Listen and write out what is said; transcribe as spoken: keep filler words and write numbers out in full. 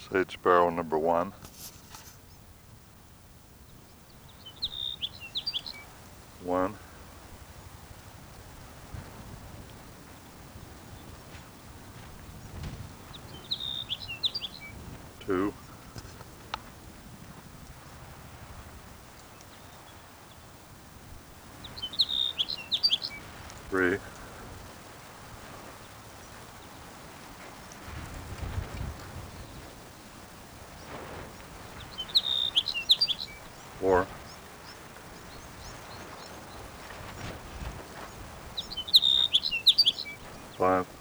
Sage sparrow number one. One. Two. Three. Four. Five.